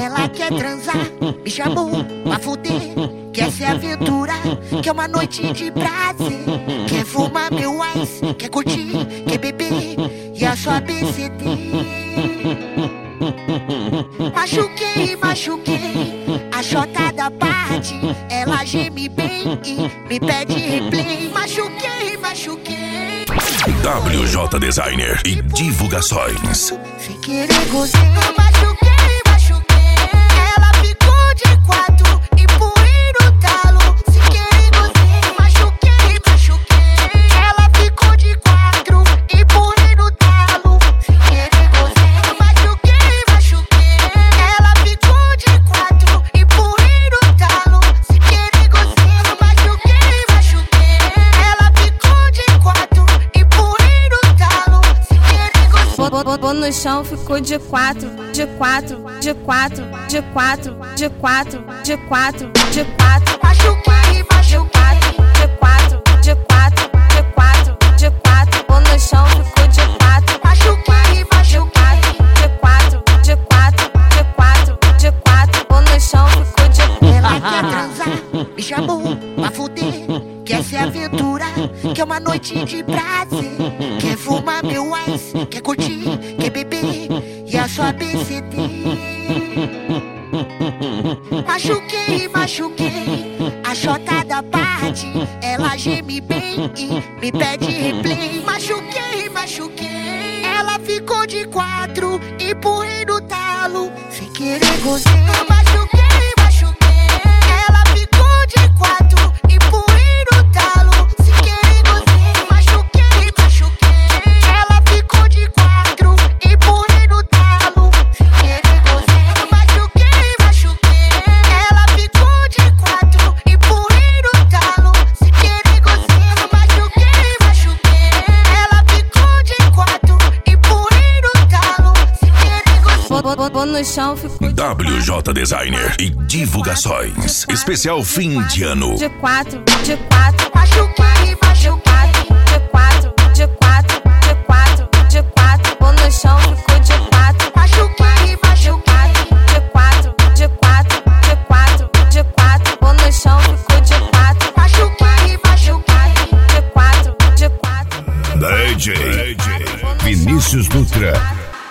Ela quer transar, me chamou pra fuder. Quer se aventurar, quer uma noite de prazer. Quer fumar meu ice, quer curtir, quer beber. E a sua BCD. Machuquei, machuquei a chota da parte. Ela geme bem e me pede replay. Machuquei, machuquei WJ Designer e divulgações. sem querer gozei. Machuquei, machuquei. Ela ficou de quatro, empurrei no talo. Sem querer gozei. Machuquei, machuquei. Ela ficou de quatro, empurrei no talo. Sem querer gozei. Machuquei, machuquei. Ela ficou de quatro, empurrei no talo. Sem querer gozei. Machuquei, machuquei. Ela ficou de quatro, empurrei no talo. Sem querer gozei. Botou no chão, ficou de quatro, de quatro, de quatro, de quatro, de quatro, de quatro, de quatro. Machuquei, machuquei. De quatro, de quatro, de quatro, de quatro. Botou no chão, ficou de quatro. Machuquei, machuquei. De quatro, de quatro, de quatro, de quatro. Botou no chão, ficou de quatro. Ela quer transar, me chamou pra fuder. Quer se aventurar, quer uma noite de prazer. Quer fumar meu ice, quer curtir, quer beber. E a sua BCD. Machuquei, machuquei a chota da parte. Ela geme bem e me pede replay. Machuquei, machuquei. Ela ficou de quatro, empurrei no talo. Sem querer gozei. Machuquei, machuquei. Ela ficou de quatro, empurrei no talo. Sem querer gozei. Machuquei, machuquei. Ela ficou de quatro, empurrei no talo. Sem querer gozei. Machuquei, machuquei. Ela ficou de quatro, empurrei no talo. Sem querer gozei. Machuquei, machuquei. Ela ficou de quatro, empurrei no talo. Sem querer gozei. Botou no chão, ficou de WJ Designer e divulgações. Especial fim de ano. de quatro, de quatro. Machuquei, machuquei. De quatro, de quatro, de quatro, de quatro. Botou no chão, ficou de quatro. Machuquei, machuquei. De quatro, de quatro, de quatro, de quatro. Botou no chão, ficou de quatro. Machuquei, machuquei. De quatro, de quatro. DJ Vinícius Dutra.